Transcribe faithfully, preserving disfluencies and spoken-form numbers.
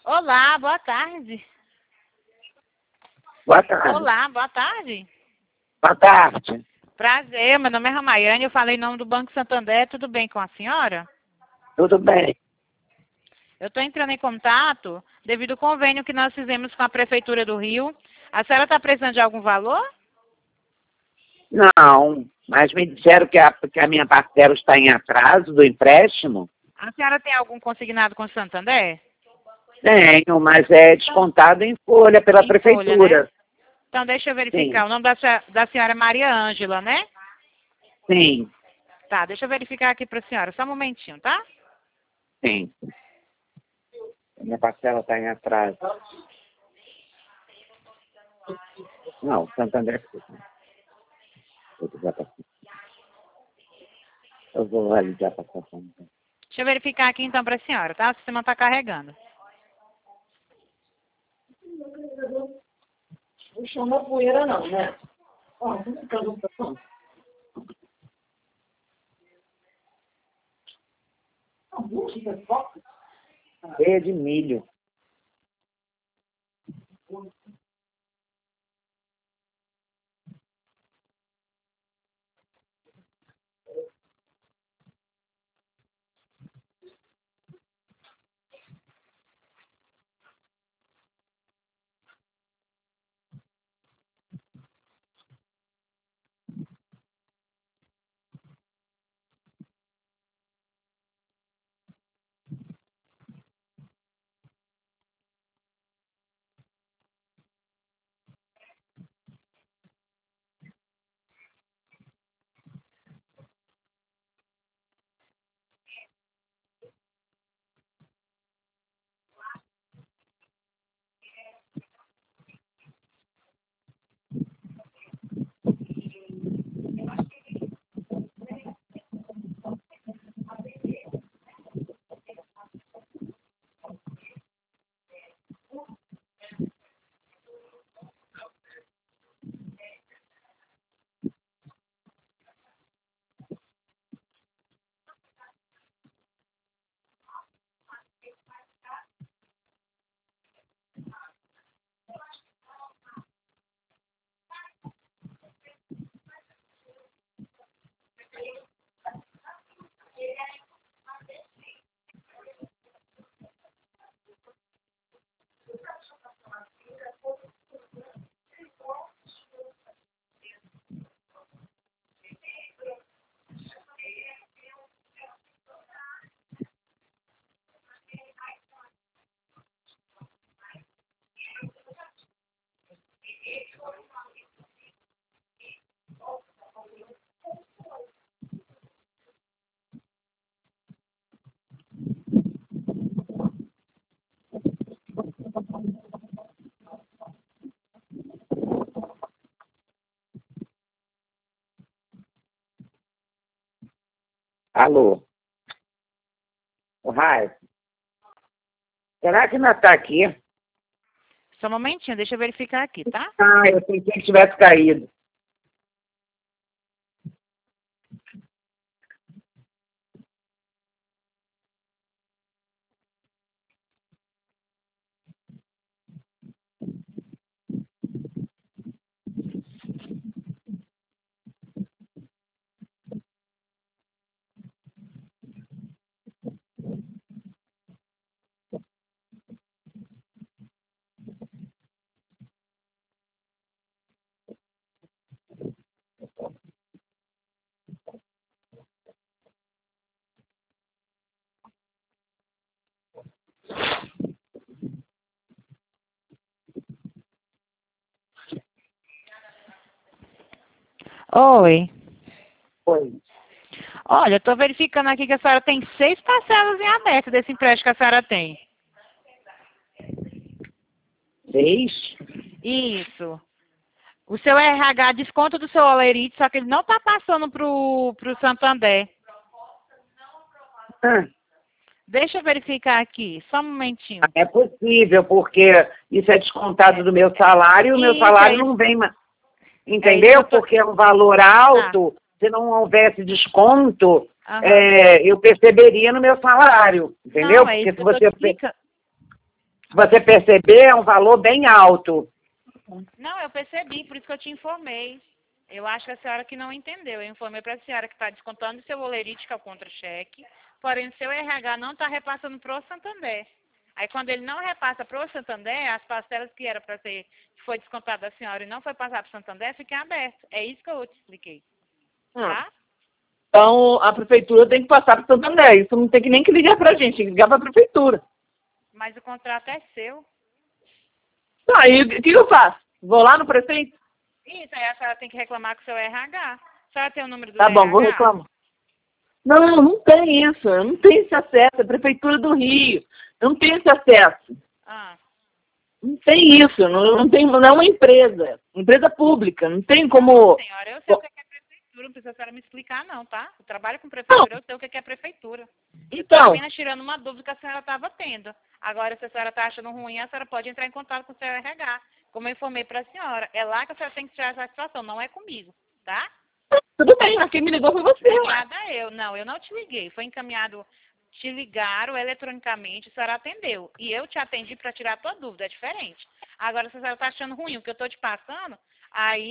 Olá, boa tarde. Boa tarde. Olá, boa tarde. Boa tarde. Prazer, meu nome é Ramayane, eu falei em nome do Banco Santander, tudo bem com a senhora? Tudo bem? Eu estou entrando em contato devido ao convênio que nós fizemos com a Prefeitura do Rio. A senhora está precisando de algum valor? Não, mas me disseram que a, que a minha parcela está em atraso do empréstimo. A senhora tem algum consignado com o Santander? Tenho, mas é descontado em folha pela Em prefeitura. folha, né? Então deixa eu verificar. Sim. O nome da, se- da senhora é Maria Ângela, né? Sim, Tá, deixa eu verificar aqui para a senhora. Só um momentinho, tá? sim. Minha parcela está em atraso. Não, Santander. Eu vou ali já para Santander. Deixa eu verificar aqui então para a senhora, tá? O sistema está carregando. Não chama poeira não, né? Ó, vamos ficar no tapão. A música é foca. Cheia de milho. Alô? O Raio? Será que não está aqui? Só um momentinho, deixa eu verificar aqui, tá? Ah, eu pensei que tivesse caído. Oi. Foi. Olha, eu estou verificando aqui que a senhora tem seis parcelas em aberto desse empréstimo que a senhora tem. Seis? Isso. O seu R H desconta do seu Olerite, só que ele não está passando para o Santander. Ah, Deixa eu verificar aqui, só um momentinho. é possível, porque isso é descontado do meu salário e o meu Isso, salário é isso. não vem mais. É isso Entendeu? que eu tô- Porque é um valor alto. Se não houvesse desconto, Aham. é, eu perceberia no meu salário. Entendeu? Não, é Porque isso se que eu tô você. te explicando. Você perceber, é um valor bem alto. Não, eu percebi, por isso que eu te informei. Eu acho que a senhora que não entendeu. Eu informei para a senhora que está descontando o seu olerite, que é o contra-cheque, porém o seu R H não está repassando para o Santander. Aí quando ele não repassa para o Santander, as parcelas que era para ser, que foi descontada da senhora e não foi passar para o Santander, ficam abertas. É isso que eu te expliquei. Tá? Então, a prefeitura tem que passar para o Santander. Isso não tem que nem que ligar para a gente, tem que ligar para a prefeitura. Mas o contrato é seu. Aí, o que eu faço? Vou lá no prefeito? Isso, aí a senhora tem que reclamar com o seu R H. A senhora tem o número do Tá R H? bom, vou reclamar. Não, não tem isso. Eu não tenho esse acesso. É a prefeitura do Rio. Eu não tenho esse acesso. Ah. Não tem isso. Não, não, tem, não é uma empresa. Empresa pública. Não tem como... Não, senhora, eu sei o que é prefeitura. Não precisa a senhora me explicar, não, tá? Eu trabalho com prefeitura, não. Eu sei o que é prefeitura. Então... Estou apenas tirando uma dúvida que a senhora estava tendo. Agora, se a senhora está achando ruim, a senhora pode entrar em contato com o seu R H. Como eu informei para a senhora, é lá que a senhora tem que tirar essa satisfação, não é comigo, tá? Tudo bem, mas quem me ligou foi você. Obrigada eu. Não, eu não te liguei. Foi encaminhado, te ligaram eletronicamente, a senhora atendeu. E eu te atendi para tirar a tua dúvida, é diferente. Agora, se a senhora está achando ruim o que eu estou te passando, aí